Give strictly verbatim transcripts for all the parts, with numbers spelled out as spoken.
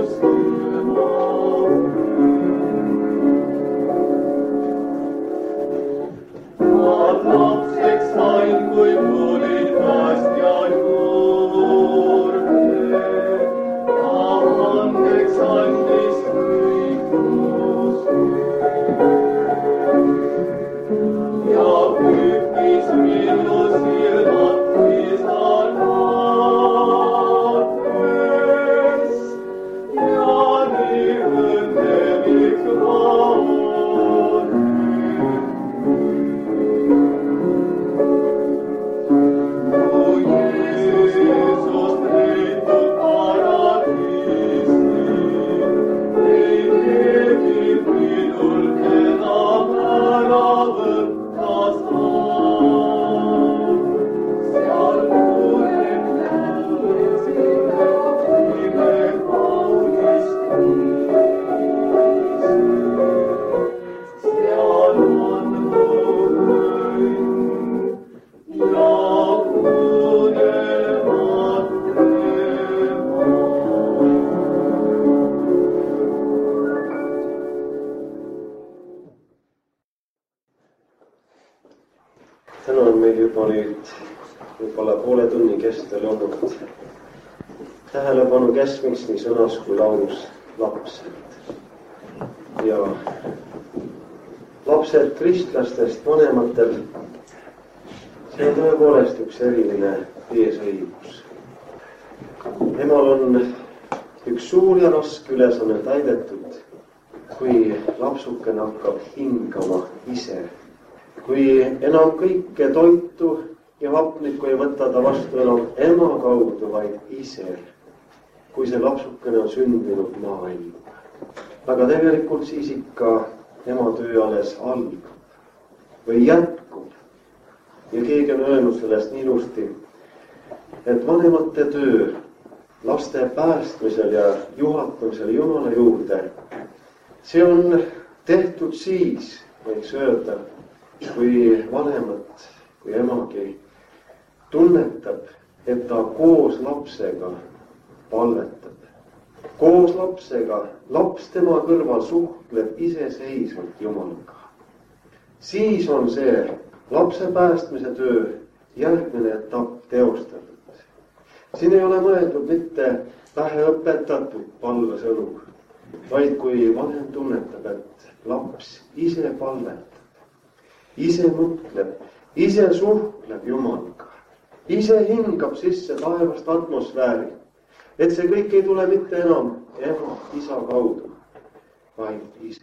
Täna on meil juba nüüd võib-olla poole tunni kestel olnud tähelepanu keskmiks nii sõnas kui laulus lapsed. Ja lapsed kristlastest vanematel, see on tõepoolest üks eriline eesõigus. Emal on üks suur ja raske ülesanne täidetud, kui lapsukene hakkab hingama ise. Kui enam kõike toitu ja hapnikku ei võta ta vastu enam ema kaudu, vaid ise, kui see lapsukene on sündinud maailma. Aga tegelikult siis ikka ema töö alles algab või jätkub. Ja keegi on öelnud sellest nii ilusti, et vanemate töö laste päästmisel ja juhatamisel Jumala juurde, see on tehtud siis, võiks öelda, kui vanemad, kui emagi tunnetab, et ta koos lapsega palvetab. Koos lapsega, laps tema kõrval suhtleb iseseisvalt Jumalaga. Siis on see lapse päästmise töö järgmine etapp teostatud. Siin ei ole mõeldud mitte vähe õpetatud palvesõnu, vaid kui vanem tunnetab, et laps ise palvetab. Ise mõtleb, ise suhtleb Jumalaga, ise hingab sisse taevast atmosfääri, et see kõik ei tule mitte enam ema, isa kaudu, vaid ise.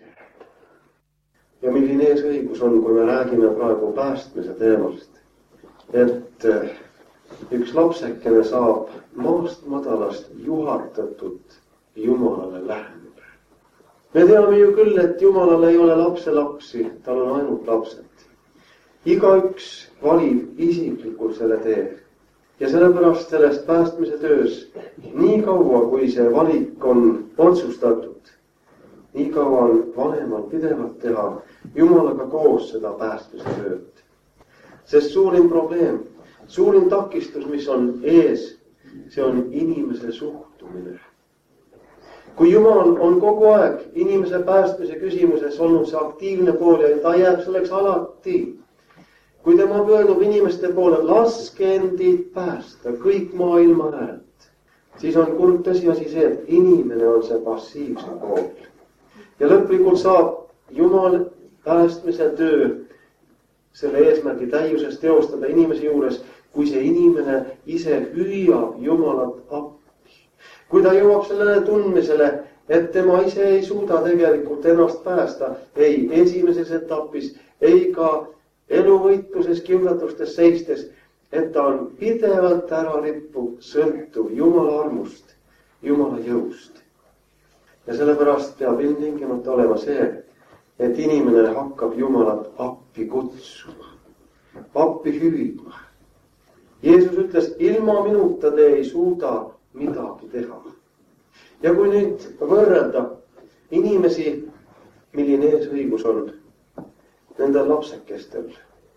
Ja milline eesõigus on, kui me räägime praegu päästmise teemast, et üks lapsekene saab maast madalast juhatatud Jumalale läheneda. Me teame ju küll, et Jumalal ei ole lapse lapsi, tal on ainult lapsed. Igaüks valib isiklikult selle tee ja sellepärast sellest päästmise töös nii kaua, kui see valik on otsustatud, nii kaua on vanemal pidevalt teha Jumalaga koos seda päästmise tööd. Sest suurim probleem, suurim takistus, mis on ees, see on inimese suhtumine. Kui Jumal on kogu aeg inimese päästmise küsimuses olnud see aktiivne pool ja ta jääb selleks alati, kui tema pöördub inimeste poole, laske endid päästa kõik maailma häält, siis on kurb tõsiasi see, et inimene on see passiivse pool. Ja lõplikult saab Jumal päästmise töö selle eesmärgi täiuses teostada inimese juures, kui see inimene ise hüüab Jumalat appi. Kui ta jõuab sellele tundmisele, et tema ise ei suuda tegelikult ennast päästa, ei esimeses etapis, ei ka eluvõitluses, kiusatustes seistes, et ta on pidevalt ära rippuv, sõltuv Jumala armust, Jumala jõust. Ja sellepärast peab ilmtingimata olema see, et inimene hakkab Jumalat appi kutsuma, appi hüüdma. Jeesus ütles, ilma minuta te ei suuda midagi teha. Ja kui nüüd võrrelda inimesi, milline eesõigus on nendel lapsekestel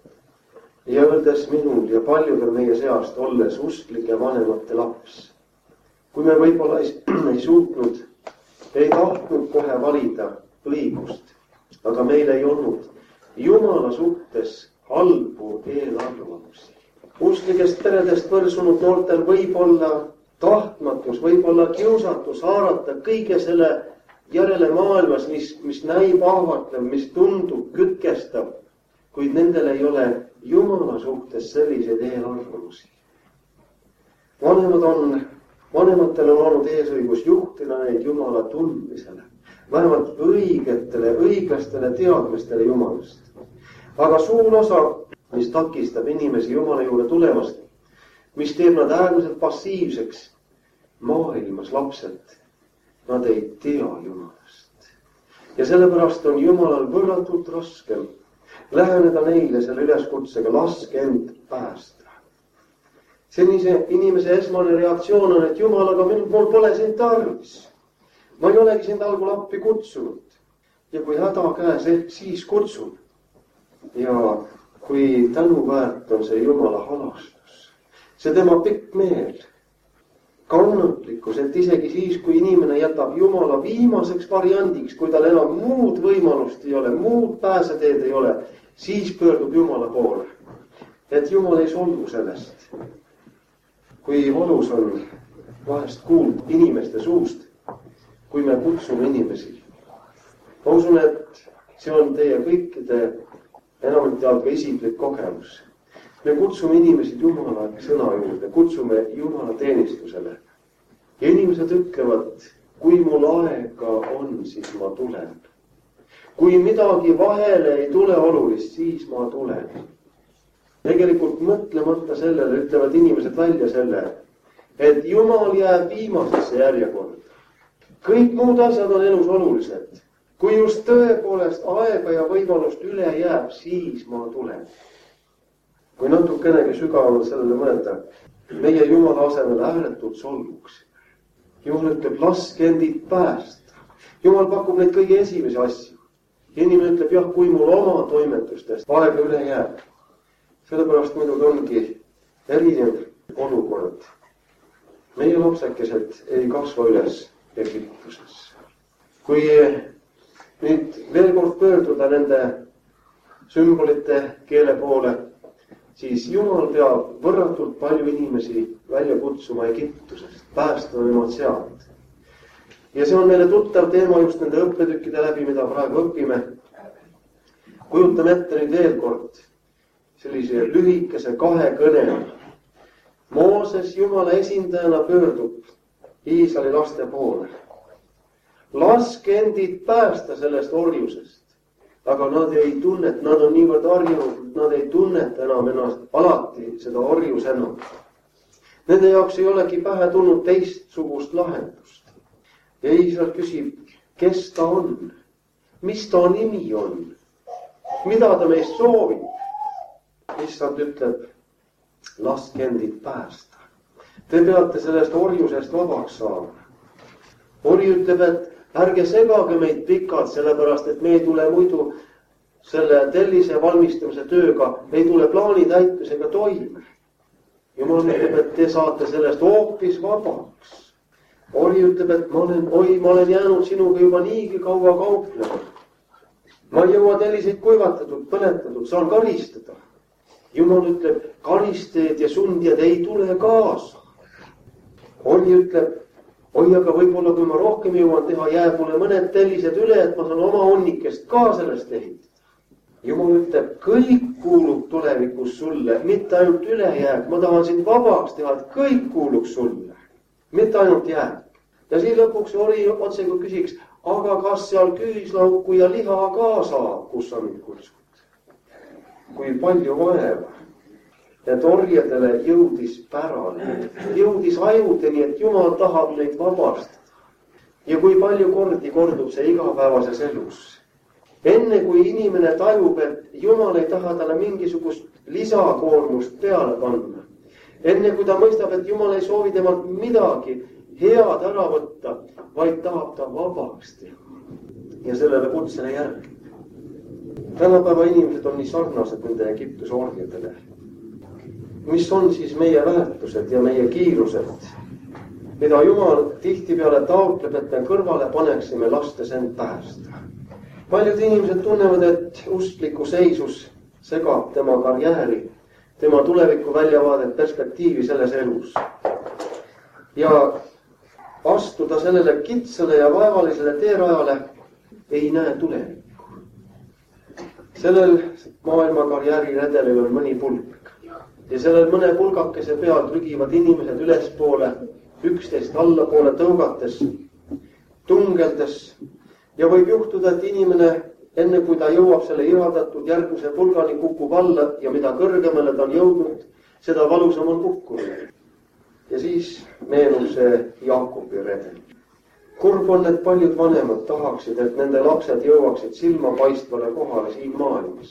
ja öeldes minul ja paljudel meie seast, olles usklike vanemate laps, kui me võib-olla ei, ei suutnud ei tahtnud kohe valida õigust, aga meil ei olnud Jumala suhtes halbu eelarvamusi. Usklikest peredest võrsunud noortel võib olla tahtmatus, võib olla kiusatus haarata kõige selle järele maailmas, mis, mis näib ahvatlev, mis tundub kütkestav, kuid nendel ei ole Jumala suhtes selliseid eelarvamusi. Vanemad on, vanematel on olnud eesõigus juhtida neid Jumala tundmisele, vähemalt õigetele, õiglastele teadmistele Jumalast. Aga suur osa, mis takistab inimesi Jumala juurde tulemast, mis teeb nad äärmiselt passiivseks, maailmas lapsed, nad ei tea Jumalast. Ja sellepärast on Jumalal võrratult raskem läheneda neile selle üleskutsega, laske end päästa. Senise inimese esmane reaktsioon on, et Jumal, aga mul pole sind tarvis. Ma ei olegi sind algul appi kutsunud. Ja kui häda käes, ehk siis kutsun. Ja kui tänuväärt on see Jumala halastus, see tema pikk meel, kannatlikkus, et isegi siis, kui inimene jätab Jumala viimaseks variandiks, kui tal enam muud võimalust ei ole, muud pääseteed ei ole, siis pöördub Jumala poole. Et Jumal ei solvu sellest. Kui valus on vahest kuuld inimeste suust, kui me kutsume inimesi. Ma usun, et see on teie kõikide enamalt jaolt ka isiklik kogemus. Me kutsume inimesed Jumala sõna juurde, kutsume Jumala teenistusele. Ja inimesed ütlevad, kui mul aega on, siis ma tulen. Kui midagi vahele ei tule olulist, siis ma tulen. Tegelikult mõtlemata sellele ütlevad inimesed välja selle, et Jumal jääb viimasesse järjekorda. Kõik muud asjad on elus olulised. Kui just tõepoolest aega ja võimalust üle jääb, siis ma tulen. Kui natukenegi sügavamalt sellele mõelda, meie Jumala asemel ääretult solvuks. Jumal ütleb, laske endid päästa. Jumal pakub neid kõige esimesi asju. Ja inimene ütleb, jah, kui mul oma toimetustest aega üle jääb. Sellepärast muidugi ongi erinev olukord. Meie lapsekesed ei kasva üles Egiptuses. Kui nüüd veel kord pöörduda nende sümbolite keele poole, siis Jumal peab võrratult palju inimesi välja kutsuma Egiptusest, päästa nemad sealt. Ja see on meile tuttav teema just nende õppetükkide läbi, mida praegu õpime. Kujutame ette nüüd veel kord sellise lühikese kahe kõne. Mooses Jumala esindajana pöördub Iisraeli laste poole. Laske endid päästa sellest orjusest. Aga nad ei tunnet, nad on niivõrd harjunud, nad ei tunneta enam ennast alati seda orjusena. Nende jaoks ei olegi pähe tulnud teistsugust lahendust. Ja Iisrael küsib, kes ta on? Mis ta nimi on? Mida ta meist soovib? Issand ütleb, laske endid päästa. Te peate sellest orjusest vabaks saama. Orju ütleb, et ärge segage meid pikalt, sellepärast, et me ei tule muidu selle tellise valmistamise tööga, me ei tule plaani täitmisega toime. Jumal ütleb, et te saate sellest hoopis vabaks. Orju ütleb, et ma olen, oi, ma olen jäänud sinuga juba niigi kaua kauplema. Ma ei jõua telliseid kuivatatud, põletatud, saan karistada. Jumal ütleb, karisteed ja sundjad ei tule kaasa. Orju ütleb, oi, aga võib-olla kui ma rohkem jõuan teha, jääb mulle mõned tellised üle, et ma saan oma onnikest ka sellest ehitada. Jumal ütleb, kõik kuulub tulevikus sulle, mitte ainult ülejääk. Ma tahan sind vabaks teha, et kõik kuuluks sulle, mitte ainult jääk. Ja siis lõpuks Orju otse kui küsiks, aga kas seal küüslauku ja liha ka saab, kus sa mind kutsud? Kui palju vaeva, et orjadele jõudis pärale, jõudis ajudeni, et Jumal tahab neid vabastada. Ja kui palju kordi kordub see igapäevases elus. Enne kui inimene tajub, et Jumal ei taha talle mingisugust lisakoormust peale panna. Enne kui ta mõistab, et Jumal ei soovi temalt midagi head ära võtta, vaid tahab ta vabaks teha. Ja sellele kutsele järgi. Tänapäeva inimesed on nii sarnased nende Egiptuse orjadele. Mis on siis meie väärtused ja meie kiirused? mida Jumal tihtipeale taotleb, et me kõrvale paneksime, lastes end päästa. Paljud inimesed tunnevad, et uskliku seisus segab tema karjääri, tema tuleviku väljavaadet, perspektiivi selles elus. Ja astuda sellele kitsale ja vaevalisele teerajale ei näe tulevikku. Sellel maailma karjääriredelil on mõni pulk ja sellel mõne pulgakese peal trügivad inimesed ülespoole, üksteist allapoole tõugates, tungeldes ja võib juhtuda, et inimene enne kui ta jõuab selle ihaldatud järgmise pulgani, kukub alla ja mida kõrgemale ta on jõudnud, seda valusam on kukkunud. Ja siis meenub see Jaakobi redel. Kurb on, et paljud vanemad tahaksid, et nende lapsed jõuaksid silmapaistvale kohale siin maailmas.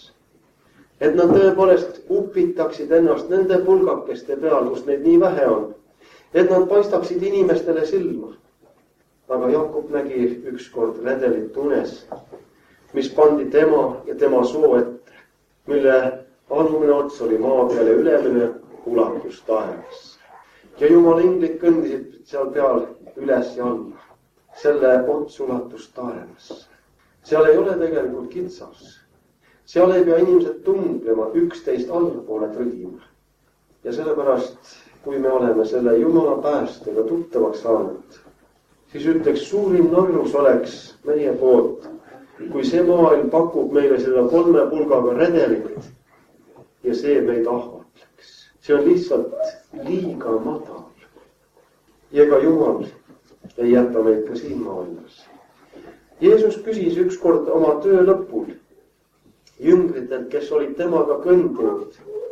Et nad tõepoolest upitaksid ennast nende pulgakeste peal, kus neid nii vähe on. Et nad paistaksid inimestele silma. Aga Jaakob nägi ükskord redelit unes, mis pandi tema ja tema soo ette, mille alumine ots oli maa peal ja ülemine ulatus taevas. Ja Jumala inglid kõndisid seal peal üles ja alla. Selle ots ulatus taevas. Seal ei ole tegelikult kitsas. Seal ei pea inimesed tunglema, üksteist allapoole trügima. Ja sellepärast, kui me oleme selle Jumala päästega tuttavaks saanud, siis ütleks, suurim narrus oleks meie poolt, kui see maailm pakub meile seda kolme pulgaga redelit ja see meid ahvatleks. See on lihtsalt liiga madal. Ja ka Jumal ei jäta meid ka siin maailmas. Jeesus küsis ükskord oma töö lõpul jüngritelt, kes olid temaga kõndinud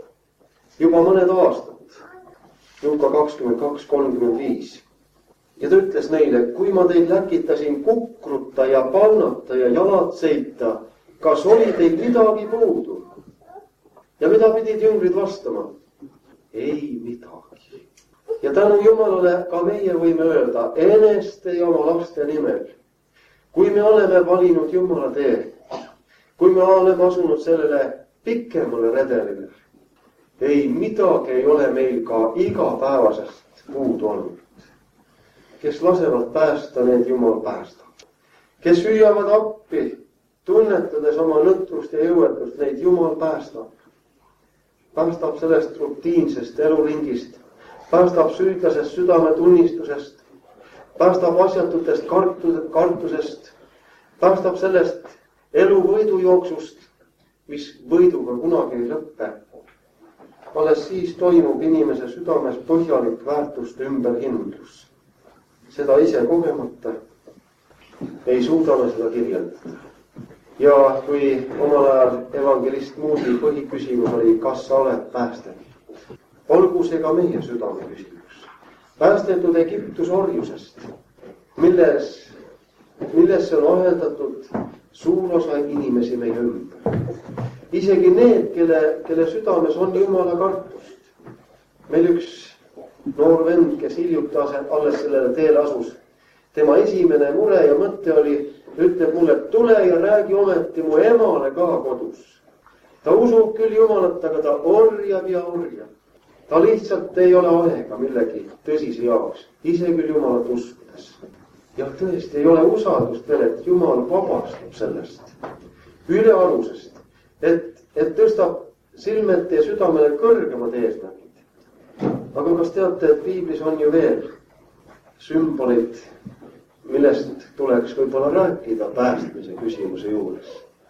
juba mõned aastad. Luuka kakskümmend kaks kolmkümmend viis. Ja ta ütles neile, kui ma teid läkitasin kukruta ja paunata ja jalad seita, kas oli teil midagi puudu? Ja mida pidid jüngrid vastama? Ei midagi. Ja tänu Jumalale ka meie võime öelda eneste ja oma laste nimel. Kui me oleme valinud Jumala tee, kui me oleme asunud sellele pikemale redelile, ei midagi ei ole meil ka igapäevasest puudu olnud. Kes lasevad päästa, need Jumal päästab. Kes hüüavad appi, tunnetades oma nõtrust ja jõuetust, neid Jumal päästab. Päästab sellest rutiinsest eluringist, päästab süüdlasest südametunnistusest, päästab asjatutest kartusest, päästab sellest elu võidujooksust, mis võiduga kunagi ei lõppe. Alles siis toimub inimese südames põhjalik väärtuste ümberhindlus. Seda ise kogemata ei suuda me seda kirjeldada. Ja kui omal ajal evangelist Moody põhiküsimus oli, kas sa oled päästetud? Olgu see ka meie südame küsimus. Päästetud Egiptuse orjusest, milles, millesse on aheldatud suur osa inimesi meie ümber. Isegi need, kelle, kelle südames on Jumala kartust. Meil üks noor vend, kes hiljuti alles sellele teele asus, tema esimene mure ja mõte oli, ütleb mulle, tule ja räägi ometi mu emale ka kodus. Ta usub küll Jumalat, aga ta orjab ja orjab. Ta lihtsalt ei ole aega millegi tõsise jaoks, ise küll Jumalat uskudes. Ja tõesti ei ole usaldust veel, et Jumal vabastab sellest ülealusest, et, et tõstab silmete ja südamele kõrgemad eesmärgid. Aga kas teate, et piiblis on ju veel sümbolid, millest tuleks võib-olla rääkida päästmise küsimuse juures.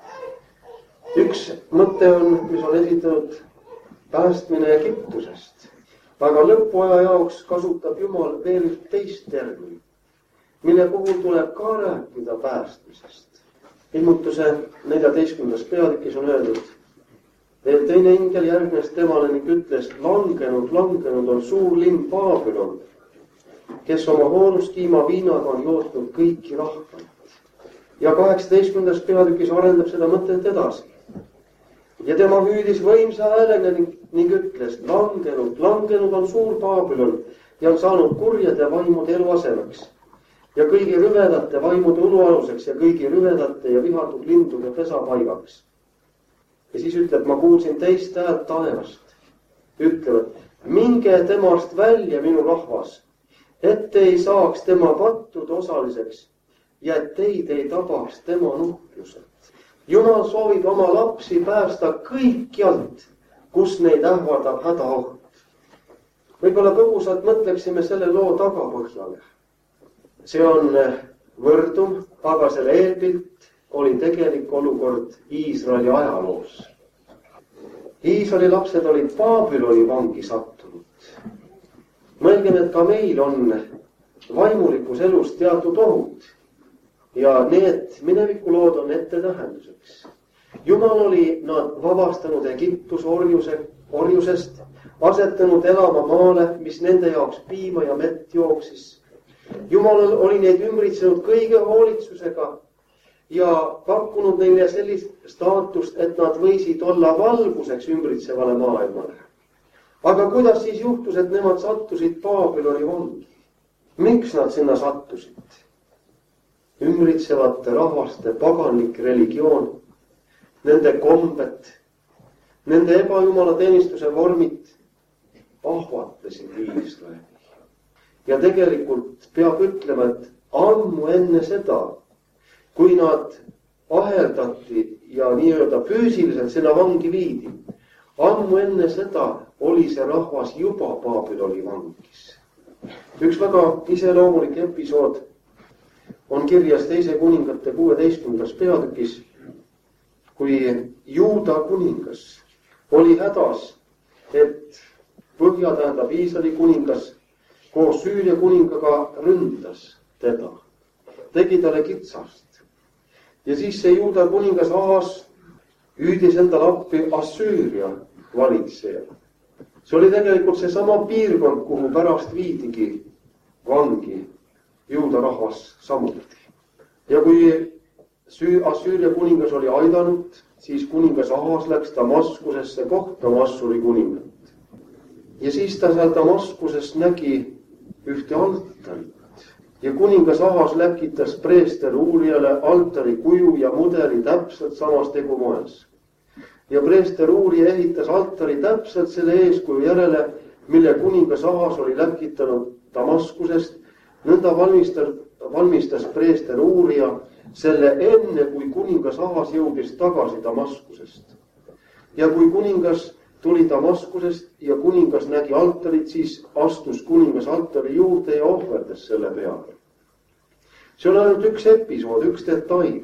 Üks mõte on, mis on esitanud päästmine Egiptusest, aga lõpuaja jaoks kasutab Jumal veel üht teist terminit, mille puhul tuleb ka rääkida päästmisest. Ilmutuse neljateistkümnendas peatükis on öeldud, veel teine ingel järgnes temale ning ütles, langenud, langenud on suur linn Babylon, kes oma hoonuskiima viinaga on jootnud kõiki rahvaid. Ja kaheksateistkümnendas peatükis arendab seda mõtet edasi. Ja tema hüüdis võimsa häälega ning, ning ütles, langenud, langenud on suur Babylon ja on saanud kurjade vaimude eluasemeks ja kõigi rüvedate vaimude ulualuseks ja kõigi rüvedate ja vihatud lindude pesapaigaks. Ja siis ütleb, ma kuulsin teist häält taevast. Ütlevad, minge temast välja, minu rahvas, et ei saaks tema pattude osaliseks ja et teid ei tabaks tema nuhklused. Jumal soovib oma lapsi päästa kõikjalt, kus neid ähvardab hädaoht. Võib-olla põgusalt mõtleksime selle loo tagapõhjale. See on võrdum, aga selle eelpilt oli tegelik olukord Iisraeli ajaloos. Iisraeli lapsed olid Babyloni vangi sattunud. Mõelgem, et ka meil on vaimulikus elus teatud ohud ja need minevikulood on ettetähenduseks. Jumal oli nad vabastanud Egiptuse orjuse, orjusest, asetanud elama maale, mis nende jaoks piima ja mett jooksis. Jumal oli neid ümbritsenud kõige hoolitsusega ja pakkunud neile sellist staatust, et nad võisid olla valguseks ümbritsevale maailmale. Aga kuidas siis juhtus, et nemad sattusid Babyloni vangi? Miks nad sinna sattusid? Ümbritsevate rahvaste paganlik religioon, nende kombed, nende ebajumalateenistuse vormid ahvatlesid Iisraeli. Ja tegelikult peab ütlema, et ammu enne seda, kui nad aheldati ja nii-öelda füüsiliselt sinna vangi viidi, ammu enne seda oli see rahvas juba Babyloni vangis. Üks väga iseloomulik episood on kirjas teise kuningate kuueteistkümnendas peatükis, kui Juuda kuningas oli hädas, et põhja tähendab Iisraeli kuningas koos Süüria kuningaga ründas teda, tegi talle kitsast. Ja siis see Juuda kuningas Ahas hüüdis endale appi Assüüria valitseja. See oli tegelikult see sama piirkond, kuhu pärast viidigi vangi Juuda rahvas samuti. Ja kui Assüüria kuningas oli aidanud, siis kuningas Ahas läks Damaskusesse kohtama Assuri kuningat. Ja siis ta seal Damaskuses nägi ühte altarit. Ja kuningas Ahas läkitas preester Uurijale altari kuju ja mudeli täpselt samas tegumoes. Ja preester Uurija ehitas altari täpselt selle eeskuju järele, mille kuningas Ahas oli läkitanud Damaskusest. Nõnda valmistas, valmistas preester Uurija selle enne, kui kuningas Ahas jõudis tagasi Damaskusest. Ja kui kuningas tuli Damaskusest ja kuningas nägi altarit, siis astus kuningas altari juurde ja ohverdas selle peale. See on ainult üks episood, üks detail.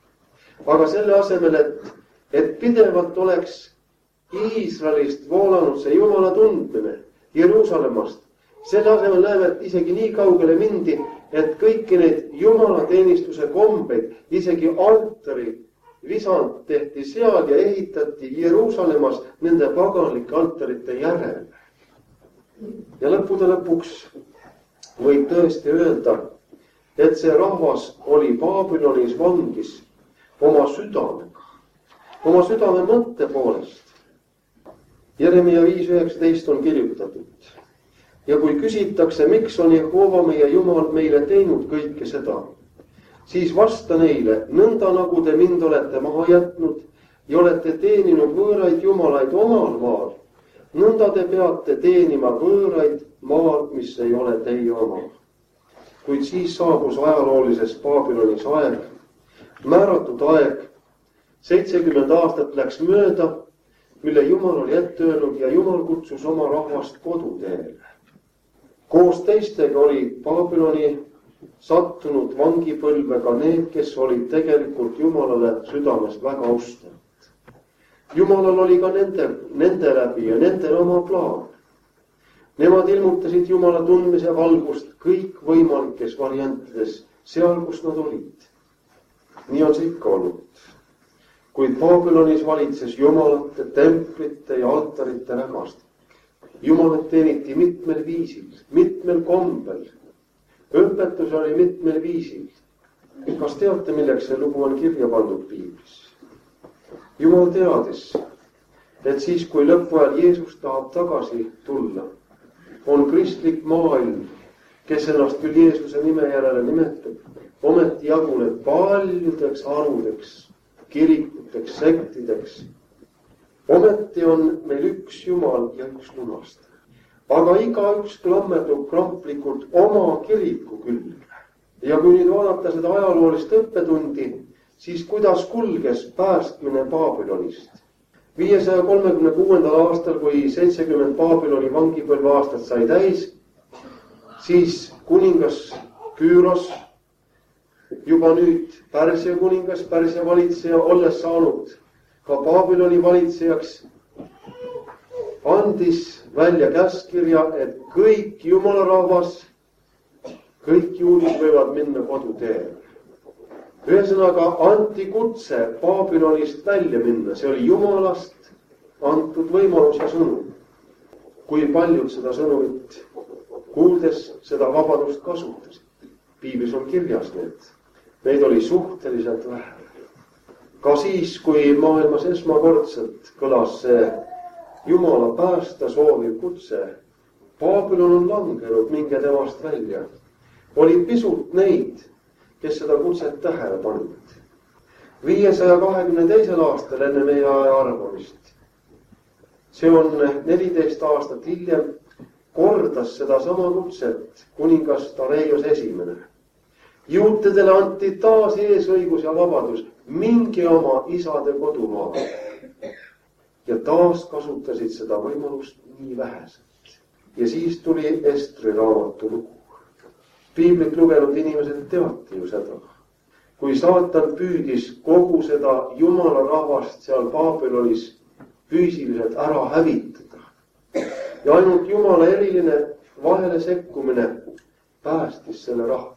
Aga selle asemel, et, et pidevalt oleks Iisraelist voolanud see Jumala tundmine Jeruusalemmast, selle asemel näeme, et isegi nii kaugele mindi, et kõiki neid Jumala teenistuse kombeid, isegi altari visand tehti seal ja ehitati Jeruusalemmas nende paganlike altarite järele. Ja lõppude lõpuks võib tõesti öelda, et see rahvas oli Babylonis vangis oma südamega, oma südame mõtte poolest. Jeremia viis üheksateist on kirjutatud. Ja kui küsitakse, miks on Jehova meie Jumal meile teinud kõike seda, siis vasta neile, nõnda nagu te mind olete maha jätnud ja olete teeninud võõraid jumalaid omal maal, nõnda te peate teenima võõraid maal, mis ei ole teie oma. Kuid siis saabus ajaloolises Babylonis aeg, määratud aeg, seitsekümmend aastat läks mööda, mille Jumal oli ette öelnud ja Jumal kutsus oma rahvast koduteele. Koos teistega oli Babyloni sattunud vangipõlvega need, kes olid tegelikult Jumalale südamest väga austavad. Jumalal oli ka nende, nende läbi ja nendel oma plaan. Nemad ilmutasid Jumala tundmise valgust kõik võimalikes variantides, seal kus nad olid. Nii on see ikka olnud. Kuid Babylonis valitses Jumalate, templite ja altarite rägastik. Jumalat teeniti mitmel viisil, mitmel kombel. Õpetus oli mitmel viisil. Kas teate, milleks see lugu on kirja pandud Piiblis? Jumal teadis, et siis, kui lõpuajal Jeesus tahab tagasi tulla, on kristlik maailm, kes ennast küll Jeesuse nime järele nimetab, ometi jaguneb paljudeks harudeks, kirikuteks, sektideks. Ometi on meil üks Jumal ja üks lunastaja. aga igaüks klammerdub kramplikult oma kiriku külge. Ja kui nüüd vaadata seda ajaloolist õppetundi, siis kuidas kulges päästmine Babylonist. viiesaja kolmekümne kuuendal aastal, kui seitsekümmend Babyloni vangipõlve aastat sai täis, siis kuningas Küüros, juba nüüd Pärsia kuningas, Pärsia valitseja, olles saanud ka Babyloni valitsejaks, andis välja käskkirja, et kõik jumala rahvas, kõik juudid võivad minna koduteele. Ühesõnaga anti kutse Babylonist välja minna, see oli jumalast antud võimalus ja sõnum. Kui paljud seda sõnumit kuuldes seda vabadust kasutasid. Piiblis on kirjas need. Neid oli suhteliselt vähe. Ka siis, kui maailmas esmakordselt kõlas see Jumala päästa sooviv kutse, Babylon on langenud, minge temast välja. Oli pisut neid, kes seda kutset tähele panid. viiesaja kahekümne teisel aastal enne meie aja arvamist. See on neliteist aastat hiljem, kordas seda sama kutset kuningas Dareios esimene. Juutidele anti taas eesõigus ja vabadus, minge oma isade kodumaale. Ja taas kasutasid seda võimalust nii väheselt. Ja siis tuli Estri raamatu lugu. Piiblit lugenud inimesed teati ju seda. Kui saatan püüdis kogu seda jumala rahvast seal Babylonis füüsiliselt ära hävitada. Ja ainult jumala eriline vahele sekkumine päästis selle rahva.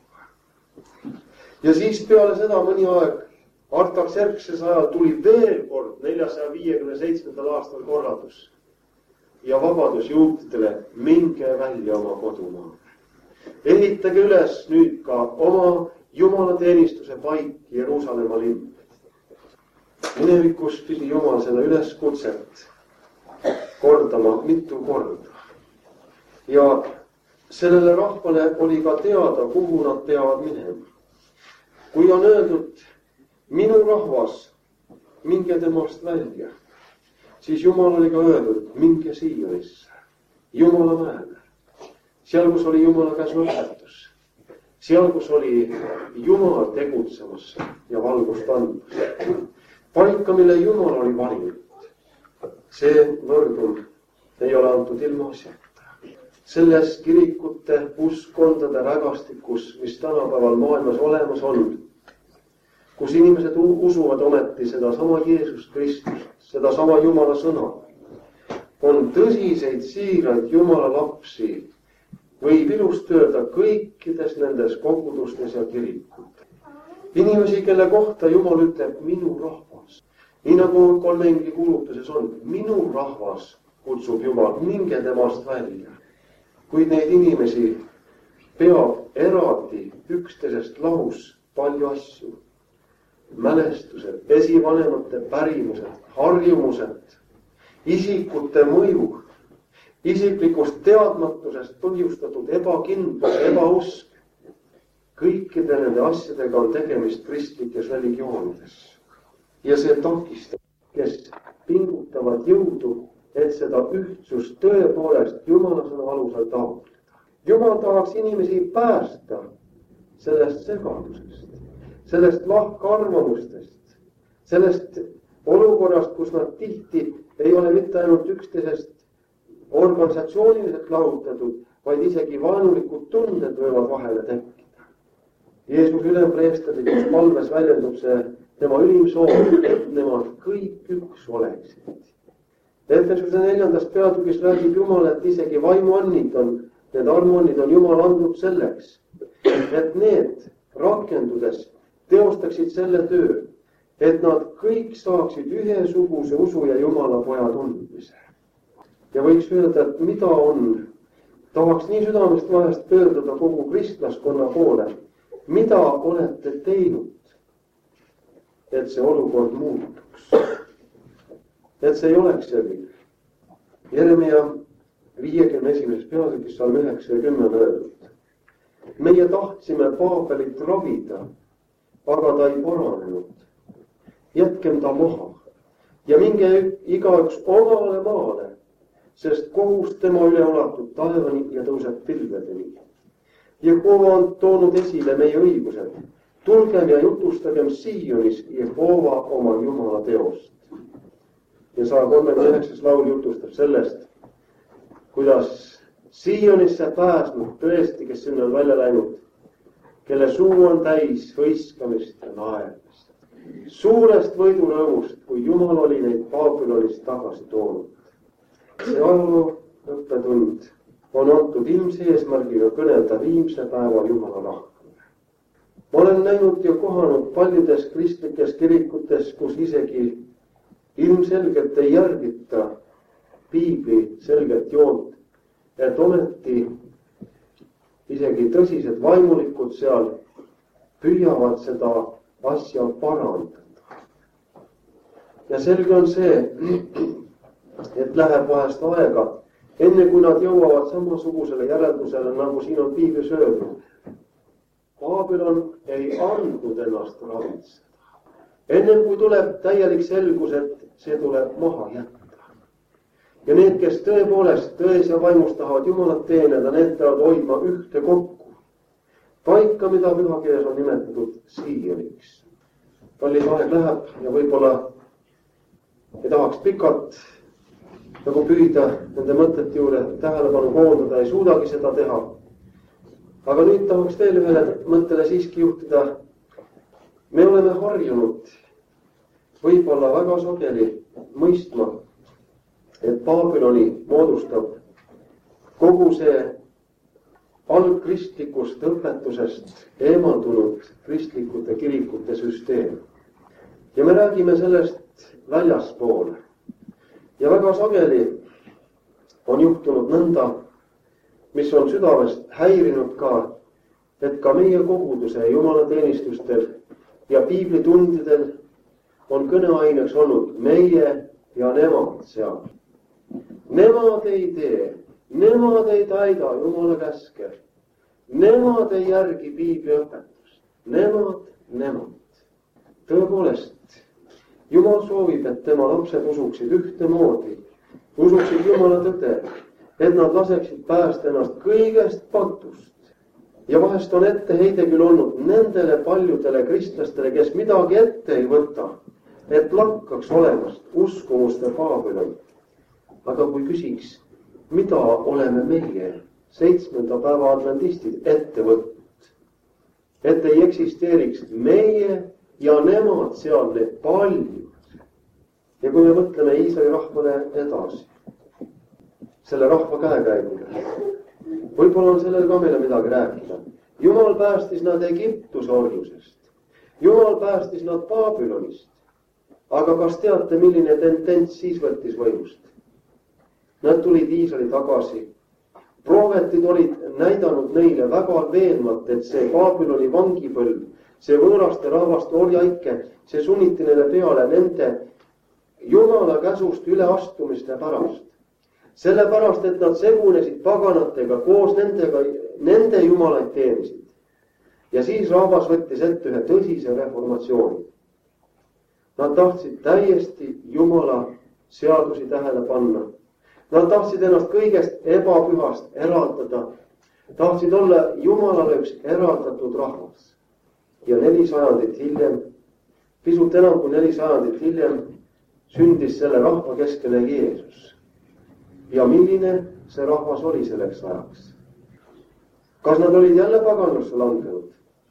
Ja siis peale seda mõni aeg Artaxerxese ajal tuli veel kord neljasaja viiekümne seitsmendal aastal korraldus ja vabadus juutidele, minge välja oma kodumaale. Ehitage üles nüüd ka oma jumalateenistuse paik Jeruusalemma linn. Minevikus pidi Jumal seda üleskutset kordama mitu korda. Ja sellele rahvale oli ka teada, kuhu nad peavad minema. Kui on öeldud, minu rahvas, minge temast välja, siis Jumal oli ka öeldud, minge Siionisse, Jumala mäele. Seal, kus oli Jumala käsu õpetus. Seal, kus oli Jumal tegutsemas ja valgust andmas. Paika, mille Jumal oli valinud. See võrdum ei ole antud ilma asjata. Selles kirikute uskondade rägastikus, mis tänapäeval maailmas olemas on, kus inimesed usuvad ometi seda sama Jeesus Kristust, seda sama Jumala sõna, on tõsiseid siiraid Jumala lapsi, võib ilust öelda kõikides nendes kogudustes ja kirikutes. Inimesi, kelle kohta Jumal ütleb minu rahvas. Nii nagu kolmengli kuulutuses on, minu rahvas kutsub Jumal, minge temast välja. Kuid neid inimesi peab eraldi üksteisest lahus palju asju. Mälestused, esivanemate pärimused, harjumused, isikute mõju, isiklikust teadmatusest põhjustatud ebakindlus, ebausk. Kõikide nende asjadega on tegemist kristlikes religioonides. Ja see takistab, kes pingutavad jõudu, et seda ühtsust tõepoolest Jumala sõna alusel taotleda. Jumal tahaks inimesi päästa sellest segadusest, sellest lahkarvamustest, sellest olukorrast, kus nad tihti ei ole mitte ainult üksteisest organisatsiooniliselt lahutatud, vaid isegi vaenulikud tunded võivad vahele tekkida. Jeesus ülempreesterlikus palves väljendub see tema ülim soov, et nemad kõik üks oleksid. Efesuse neljandas peatükis räägib Jumal, et isegi vaimuannid on, need armuannid on Jumal andnud selleks, et need rakendudes teostaksid selle töö, et nad kõik saaksid ühesuguse usu ja Jumala poja tundmise. Ja võiks öelda, et mida on, tahaks nii südamest vahest pöörduda kogu kristlaskonna poole, mida olete teinud, et see olukord muutuks. Et see ei oleks selline. Jeremia viiekümne esimeses peatükis salm üheksa ja kümme on öeldud. Meie tahtsime Paabelit ravida, aga ta ei paranenud. Jätkem ta maha ja minge igaüks omale maale, sest kohus tema üle ulatub taevani ja tõuseb pilvedeni. Jehova on toonud esile meie õigused. Tulgem ja jutustagem Sionis Jehova oma Jumala teost. Ja saja kolmekümne üheksas laul jutustab sellest, kuidas Sionisse pääsnud tõesti, kes sinna on välja läinud, kelle suu on täis hõiskamist ja naermist. Suurest võidurõõmust, kui Jumal oli neid Babylonist tagasi toonud. See ajaloo õppetund on antud ilmse eesmärgiga kõnelda viimse päeva Jumala rahvale. Ma olen näinud ja kohanud paljudes kristlikes kirikutes, kus isegi ilmselgelt ei järgita piibli selget joont, et ometi isegi tõsised vaimulikud seal püüavad seda asja parandada. Ja selge on see, et läheb vahest aega, enne kui nad jõuavad samasugusele järeldusele, nagu siin on piiblis öeldud. Babylon ei andnud ennast ravitseda. Enne kui tuleb täielik selgus, et see tuleb maha jätta. Ja need, kes tõepoolest tões ja vaimus tahavad Jumalat teeneda, need peavad hoidma ühte kokku. Paika, mida pühakirjas on nimetatud Sioniks. Kallis aeg läheb ja võib-olla ei tahaks pikalt nagu püüda nende mõtete juurde tähelepanu koondada, ei suudagi seda teha. Aga nüüd tahaks veel ühele mõttele siiski juhtida. Me oleme harjunud võib-olla väga sageli mõistma, et Babyloni moodustab kogu see algkristlikust õpetusest eemaldunud kristlikute kirikute süsteem. Ja me räägime sellest väljaspoole. Ja väga sageli on juhtunud nõnda, mis on südamest häirinud ka, et ka meie koguduse jumalateenistustel ja piiblitundidel on kõneaineks olnud meie ja nemad seal. Nemad ei tee, nemad ei täida Jumala käske, nemad ei järgi piibli õpetust, nemad, nemad. Tõepoolest, Jumal soovib, et tema lapsed usuksid ühtemoodi, usuksid Jumala tõde, et nad laseksid päästa ennast kõigest patust. Ja vahest on etteheide küll olnud nendele paljudele kristlastele, kes midagi ette ei võta, et lakkaks olemast uskumuste Babylon. Aga kui küsiks, mida oleme meie, seitsmenda päeva adventistid, ette võtnud, et ei eksisteeriks meie ja nemad seal need paljud. Ja kui me mõtleme Iisraeli rahvale edasi, selle rahva käekäigule, võib-olla on sellel ka meile midagi rääkida. Jumal päästis nad Egiptuse orjusest. Jumal päästis nad Babylonist. Aga kas teate, milline tendents siis võttis võimust? Nad tulid Iisraeli tagasi. Prohvetid olid näidanud neile väga veenvalt, et see Babyloni vangipõlv, see võõraste rahvaste orjaike, see sunniti neile peale nende Jumala käsust üleastumiste pärast. Sellepärast, et nad segunesid paganatega, koos nendega, nende jumalaid teenisid. Ja siis rahvas võttis ette ühe tõsise reformatsiooni. Nad tahtsid täiesti Jumala seadusi tähele panna. Nad tahtsid ennast kõigest ebapühast eraldada. Tahtsid olla Jumalale üks eraldatud rahvas. Ja neli sajandit hiljem, pisut enam kui neli sajandit hiljem, sündis selle rahva keskele Jeesus. Ja milline see rahvas oli selleks ajaks? Kas nad olid jälle paganlusse langenud?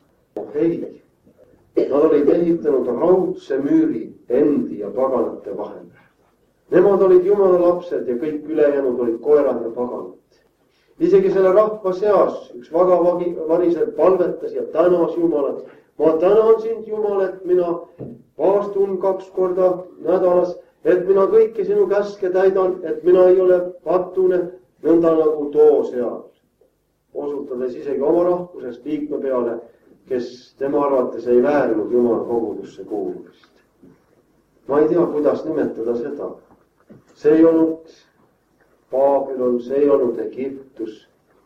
Ei. Nad olid ehitanud raudse müüri endi ja paganate vahele. Nemad olid Jumala lapsed ja kõik ülejäänud olid koerad ja paganad. Isegi selle rahva seas üks väga variselt palvetas ja tänas Jumalat. Ma tänan sind, Jumal, et mina paastun kaks korda nädalas, et mina kõiki sinu käske täidan, et mina ei ole patune, nõnda nagu too seal. Osutades isegi oma rahvusest liikme peale, kes tema arvates ei väärinud Jumala kogudusse kuulumist. Ma ei tea, kuidas nimetada seda. See ei olnud Babylon, see ei olnud Egiptus.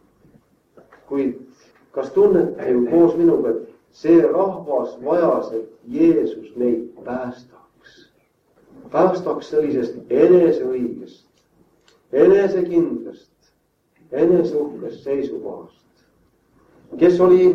Kuid kas tunnete ju koos minuga, et see rahvas vajas, et Jeesus neid päästaks. Päästaks sellisest eneseõigest, enesekindlast, eneseuhkest seisukohast, kes oli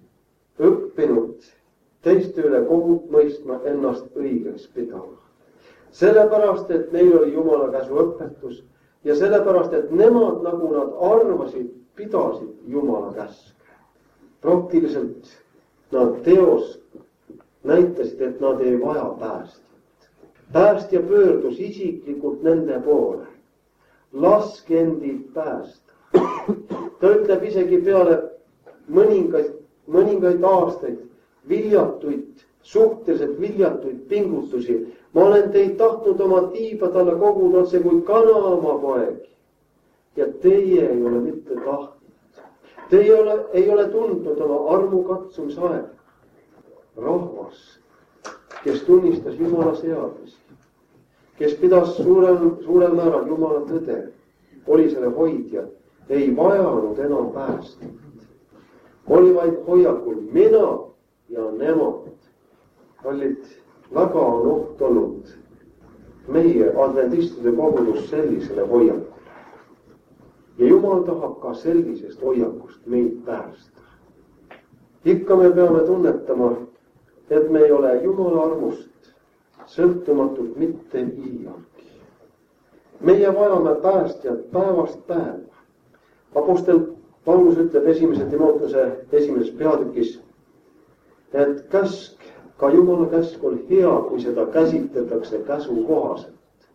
õppinud teiste üle kohut mõistma, ennast õigeks pidama. Sellepärast, et neil oli Jumala käsu õpetus ja sellepärast, et nemad, nagu nad arvasid, pidasid Jumala käske. Praktiliselt nad teos näitasid, et nad ei vaja päästjat. Päästja pöördus isiklikult nende poole. Laske endid päästa. Ta ütleb isegi peale mõningaid, mõningaid aastaid viljatuid, suhteliselt viljatuid pingutusi. Ma olen teid tahtnud oma tiiba talle koguda otse kui kana oma poegi. Ja teie ei ole mitte tahtnud. Te ei ole, ei ole tundnud oma armu katsumisaega. Rahvas, kes tunnistas Jumala seadusi, kes pidas suurel, suurel määral Jumala tõde, oli selle hoidja, ei vajanud enam päästet. Oli vaid hoiakul mina ja nemad. Kallid, väga on oht olnud meie adventistide kogudus sellisele hoiakule. Ja Jumal tahab ka sellisest hoiakust meid päästa. Ikka me peame tunnetama, et me ei ole Jumala armust sõltumatult mitte iialgi. Meie vajame päästjat päevast päeva. Apostel Paulus ütleb esimese Timoteuse esimeses peatükis, et käsk, ka Jumala käsk on hea, kui seda käsitletakse käsu kohaselt.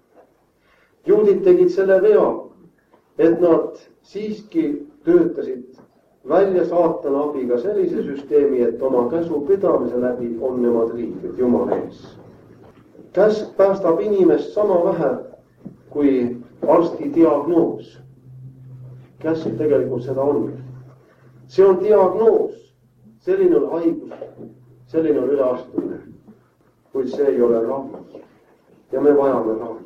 Juudid tegid selle vea, et nad siiski töötasid välja saatana abiga sellise süsteemi, et oma käsu pidamise läbi on nemad riigid Jumala ees. Käsk päästab inimest sama vähe kui arsti diagnoos. Käsk tegelikult seda on. See on diagnoos, selline on haigus, selline on üleastumine, kuid see ei ole ravi ja me vajame ravi.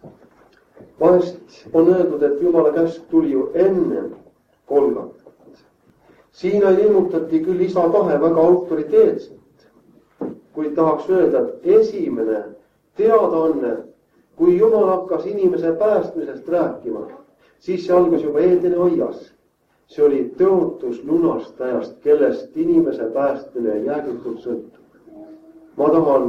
Vahest on öeldud, et Jumala käsk tuli ju enne Golgatat. Siin ilmutati küll isa tahe väga autoriteetselt, kuid tahaks öelda, et esimene teadaanne, kui Jumal hakkas inimese päästmisest rääkima, siis see algas juba Eedeni aias. See oli tõotus lunastajast, kellest inimese päästmine jäägitult sõltub. Ma tahan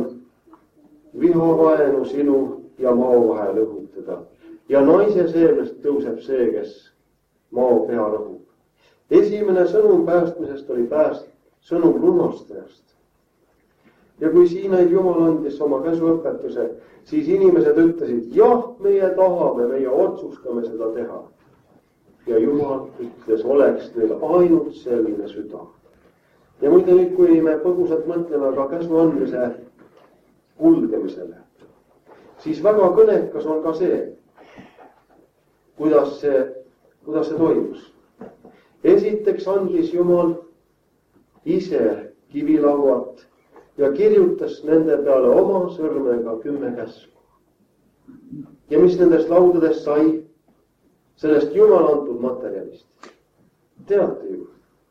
vihavaenu sinu ja mao vahel õhutada. Ja naise seemnest tõuseb see, kes mao pea lõhub. Esimene sõnum päästmisest oli pääst, sõnum lunastajast. Ja kui siin Jumal andis oma käsuõpetuse, siis inimesed ütlesid, jah, meie tahame, meie otsustame seda teha. Ja Jumal ütles, oleks neil ainult selline süda. Ja muide nüüd, kui me põgusalt mõtleme ka käsu andmise kulgemisele, siis väga kõnekas on ka see, kuidas see, kuidas see toimus. Esiteks andis Jumal ise kivilauad ja kirjutas nende peale oma sõrmega kümme käsku. Ja mis nendest laudadest sai? Sellest Jumal antud materjalist. Teate ju,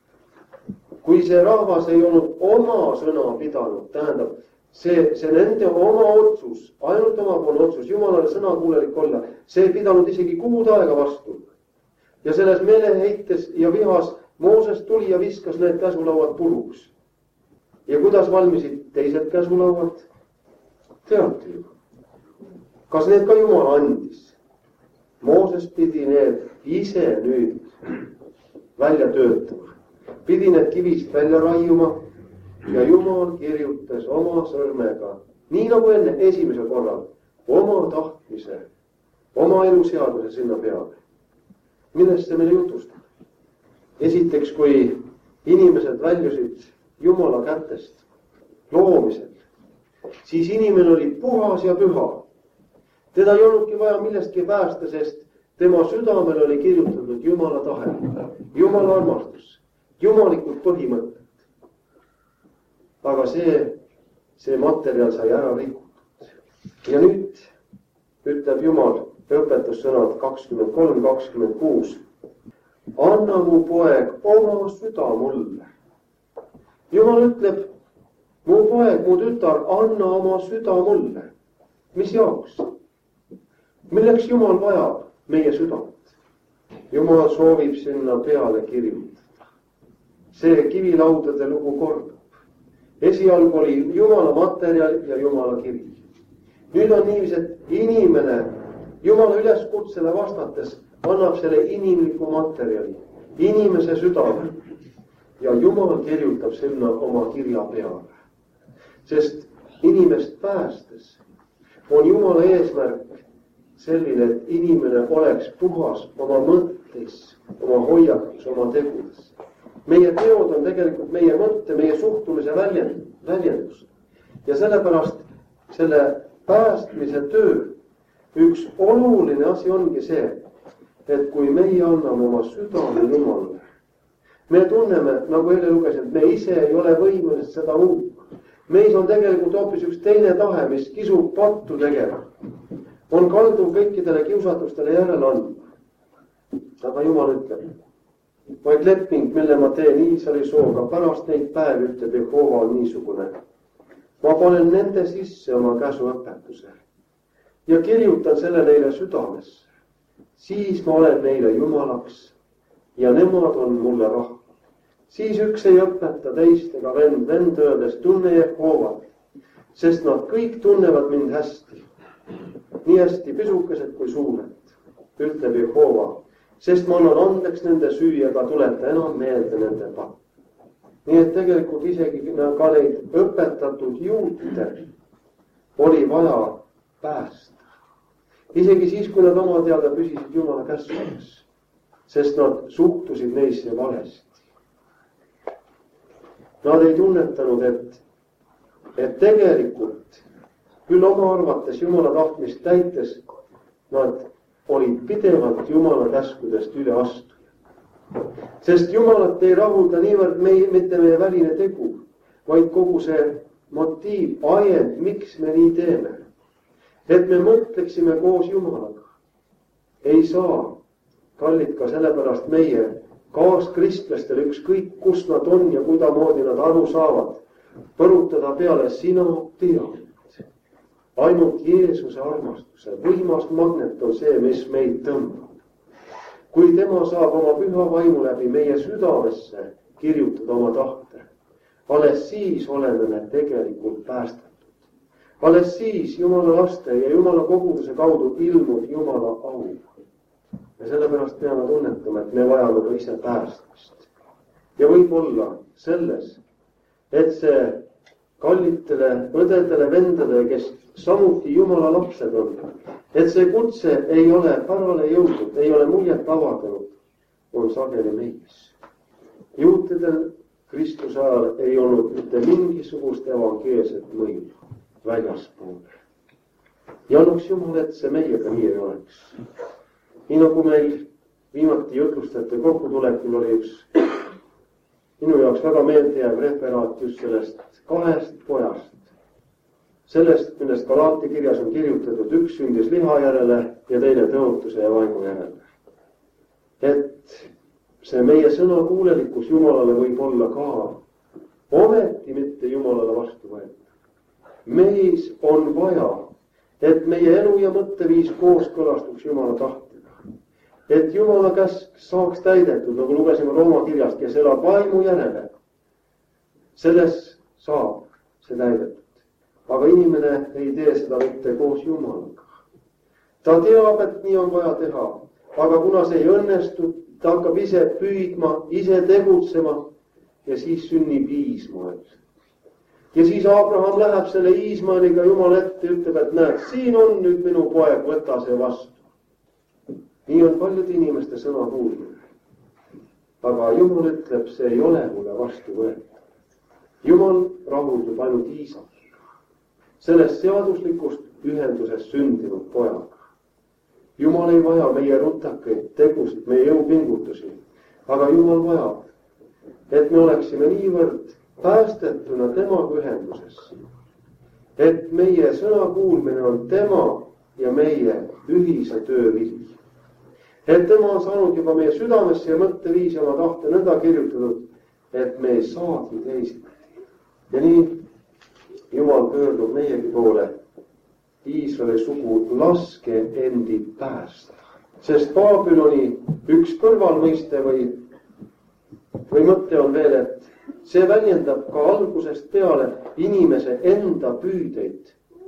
kui see rahvas ei olnud oma sõna pidanud, tähendab, see, see nende oma otsus, ainult oma poole otsus, Jumalale sõnakuulelik olla, see ei pidanud isegi kuud aega vastu. Ja selles meeleheites ja vihas Mooses tuli ja viskas need käsulauad puruks. Ja kuidas valmisid teised käsulauad? Teate ju, kas need ka Jumal andis? Mooses pidi need ise nüüd välja töötama. Pidi need kivist välja raiuma ja Jumal kirjutas oma sõrmega, nii nagu enne esimesel korral, oma tahtmise, oma eluseaduse sinna peale. Millest see meile jutustab? Esiteks, kui inimesed väljusid Jumala kätest loomisel, siis inimene oli puhas ja püha. Teda ei olnudki vaja millestki päästa, sest tema südamel oli kirjutatud Jumala tahe, Jumala armastus, jumalikud põhimõtted. Aga see, see materjal sai ära rikutud. Ja nüüd ütleb Jumal õpetussõnad kakskümmend kolm kakskümmend kuus. Anna mu poeg oma süda mulle. Jumal ütleb, mu poeg, mu tütar, anna oma süda mulle. Mis jaoks? Milleks Jumal vajab meie südant. Jumal soovib sinna peale kirjutada. See kivilaudade lugu kordub. Esialgu oli Jumala materjal ja Jumala kiri. Nüüd on niiviisi, et inimene Jumala üleskutsele vastates annab selle inimliku materjali, inimese südame ja Jumal kirjutab sinna oma kirja peale. Sest inimest päästes on Jumala eesmärk selline, et inimene oleks puhas oma mõttes, oma hoiakus, oma tegudes. Meie teod on tegelikult meie mõtte, meie suhtumise väljend, väljendus. Ja sellepärast selle päästmise töö üks oluline asi ongi see, et kui meie anname oma südame Jumalale, me tunneme, nagu eile lugesin, et me ise ei ole võimelised seda muutma. Meis on tegelikult hoopis üks teine tahe, mis kisub pattu tegema. On kalduv kõikidele kiusatustele järele andma. Aga Jumal ütleb, vaid leping, mille ma teen Iisraeli sooga, pärast neid päevi ütleb Jehova on niisugune. Ma panen nende sisse oma käsuõpetuse ja kirjutan selle neile südamesse. Siis ma olen neile Jumalaks ja nemad on mulle rahva. Siis üks ei õpeta teist ega vend, vend öeldes tunne Jehovat, sest nad kõik tunnevad mind hästi. Nii hästi pisukesed kui suured, ütleb Jehova, sest ma annan andeks nende süü ega tuleta enam meelde nende patt. Nii et tegelikult isegi ka neid õpetatud juute oli vaja päästa. Isegi siis, kui nad oma teada püsisid Jumala käskudes, sest nad suhtusid neisse valesti. Nad ei tunnetanud, et, et tegelikult küll oma arvates Jumala tahtmist täites, nad olid pidevalt Jumala käskudest üle astuja. Sest Jumalat ei rahulda niivõrd meie, mitte meie väline tegu, vaid kogu see motiiv, ajend, miks me nii teeme. Et me mõtleksime koos Jumalaga. Ei saa, kallid, ka sellepärast meie kaaskristlastel ükskõik, kus nad on ja kuidamoodi nad aru saavad, põrutada peale sina tead. Ainult Jeesuse armastuse võimas magnet on see, mis meid tõmbab. Kui tema saab oma püha vaimu läbi meie südamesse kirjutada oma tahte, alles siis oleme me tegelikult päästetud. Alles siis Jumala laste ja Jumala koguduse kaudu ilmub Jumala au. Ja sellepärast peame tunnetama, et me vajame ka ise päästmist. Ja võib olla selles, et see kallitele õdedele, vendadele, kes samuti Jumala lapsed on, et see kutse ei ole pärale jõudnud, ei ole muljet avardanud, on sageli meis. Juutidel Kristuse ajal ei olnud mitte mingisugust evangeelset mõju väljaspoole. Ja annuks Jumal, et see meiega nii ei oleks. Nii nagu meil viimati jutlustajate kokkutulekul oli üks minu jaoks väga meeldejääv referaat just sellest kahest pojast. Sellest, millest Galaati kirjas on kirjutatud, üks sündis liha järele ja teine tõotuse ja vaimu järele. Et see meie sõnakuulelikkus Jumalale võib olla ka ometi mitte Jumalale vastu võetud. Meis on vaja, et meie elu ja mõtteviis kooskõlastuks Jumala tahtega. Et Jumala käsk saaks täidetud, nagu lugesime Rooma kirjast, kes elab vaimu järele. Selles saab see täidetud. Aga inimene ei tee seda mitte koos Jumalaga. Ta teab, et nii on vaja teha. Aga kuna see ei õnnestu, ta hakkab ise püüdma, ise tegutsema ja siis sünnib Iismael. Ja siis Abraham läheb selle Iismaeliga Jumala ette ja ütleb, et näed, siin on nüüd minu poeg, võta see vastu. Nii on paljude inimeste sõna kuulmine. Aga Jumal ütleb, see ei ole mulle vastu võetud. Jumal rahuldub ainult Iisakiga. Sellest seaduslikust ühendusest sündinud pojaga. Jumal ei vaja meie rutakaid tegusid, meie jõupingutusi. Aga Jumal vajab, et me oleksime niivõrd päästetuna temaga ühenduses. Et meie sõna kuulmine on tema ja meie ühise töö vili. Et tema on saanud juba meie südamesse ja mõtteviisi oma tahte nõnda kirjutatud, et me ei saagi teisiti. Ja nii Jumal pöördub meiegi poole, Iisraeli sugu, laske endi päästa. Sest Babyloni üks kõrvalmõiste või, või mõte on veel, et see väljendab ka algusest peale inimese enda püüdeid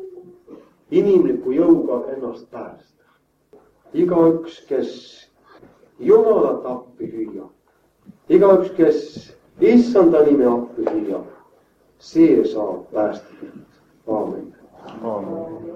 inimliku jõuga ennast päästa. Igaüks, kes Jumalat appi hüüab, igaüks, kes Issanda nime appi hüüab, see saab päästada. Aamen. Aamen.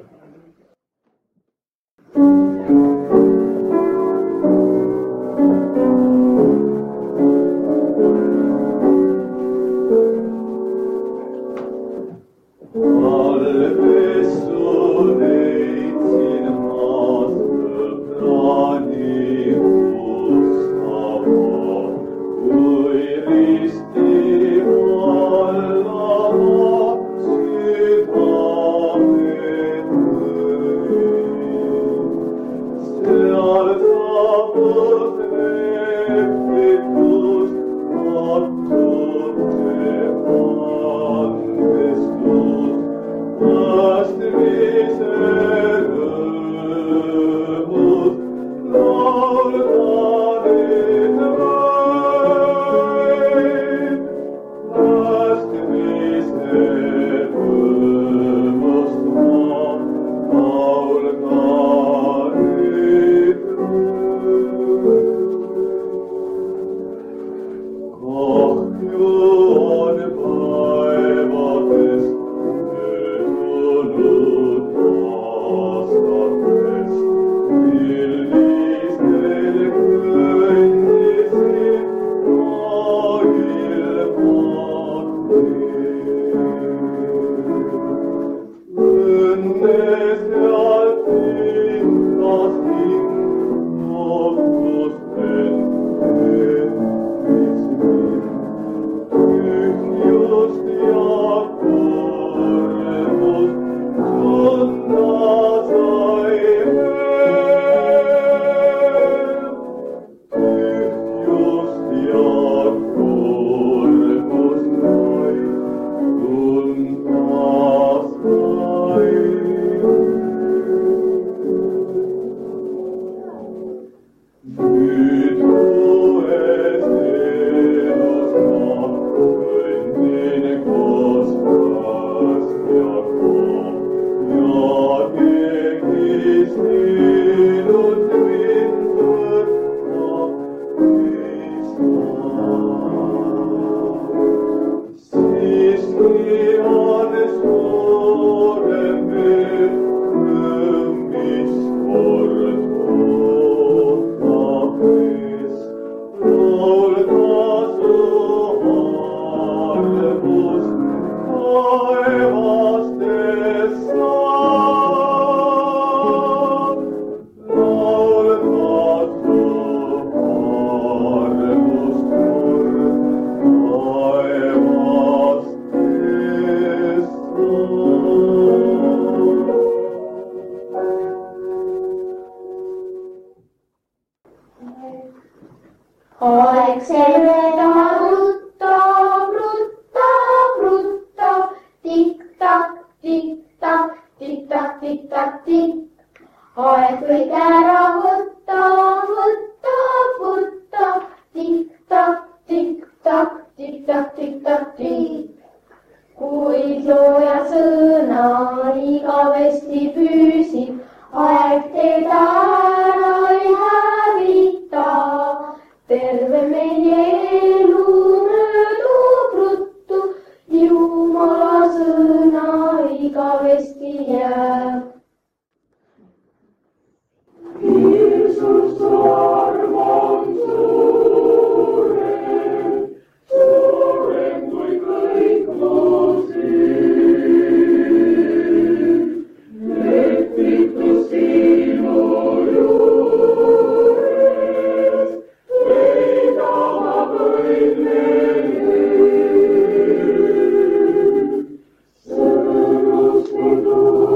Thank you.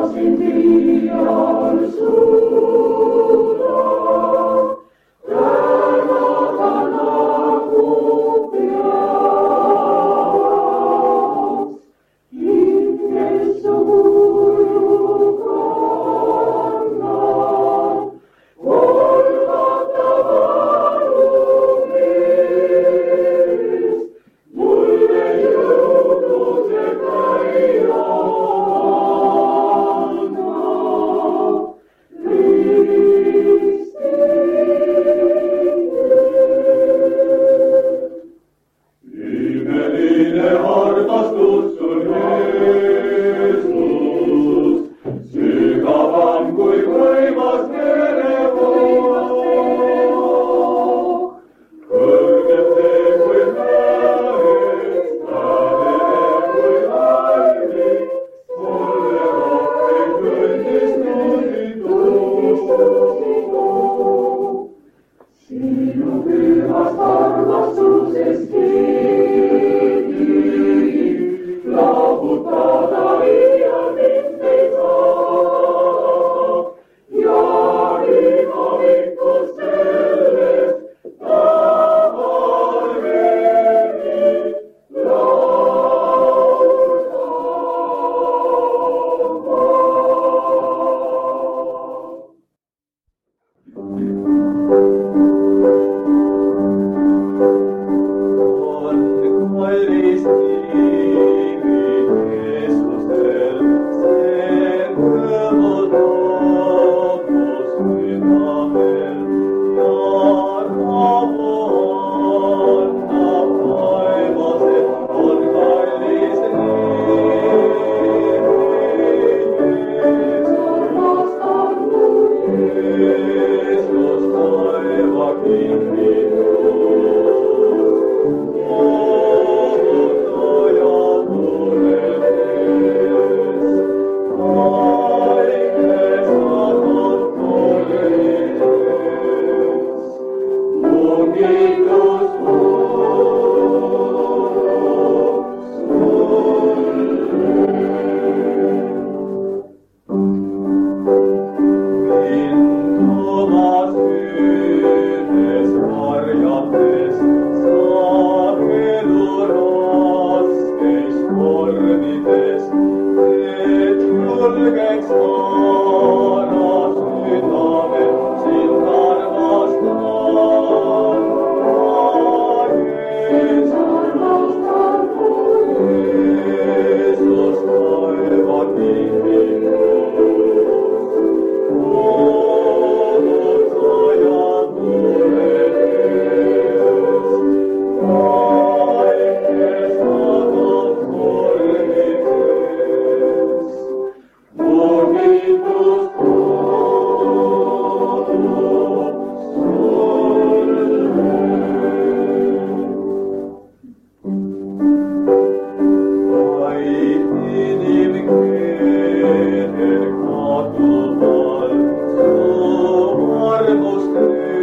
Arvostelee.